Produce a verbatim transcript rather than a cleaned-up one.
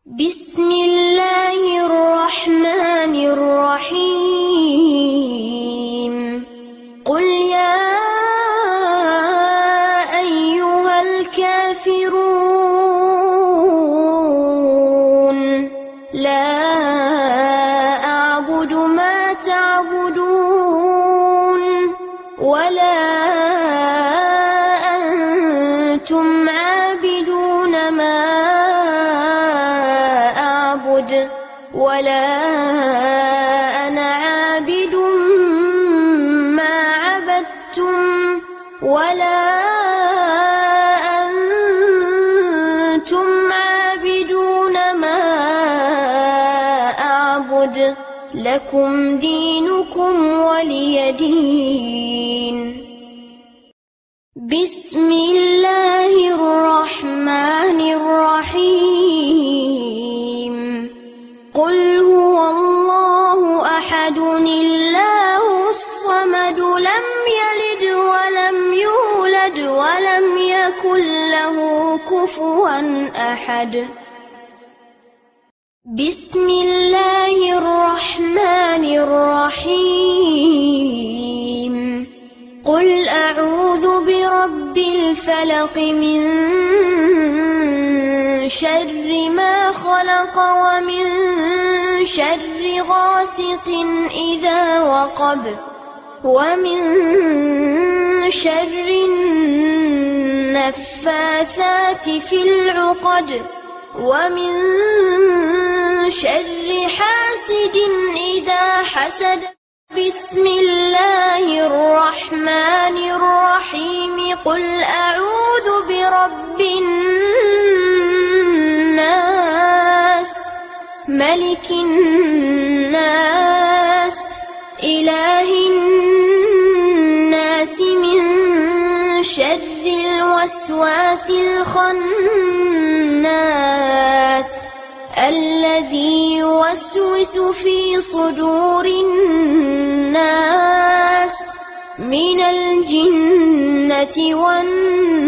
بسم الله الرحمن الرحيم قل يا أيها الكافرون لا أعبد ما تعبدون ولا أنتم عابدون ما أعبد ولا أنا عابد ما عبدتم ولا أنتم عابدون ما أعبد لكم دينكم ولي دين. بسم الله الرحمن الرحيم قل هو الله أحد الله الصمد لم يلد ولم يولد ولم يكن له كفوا أحد. بسم الله الرحمن الرحيم قل أعوذ برب الفلق من شر ما خلق ومن شر غاسق إذا وقب ومن شر النفاثات في العقد ومن شر حاسد إذا حسد. بسم الله الرحمن الرحيم قل أعوذ برب الناس ملك الناس إله الناس من شر الوسواس الخناس الذي يوسوس في صدور الناس من الجنة والناس.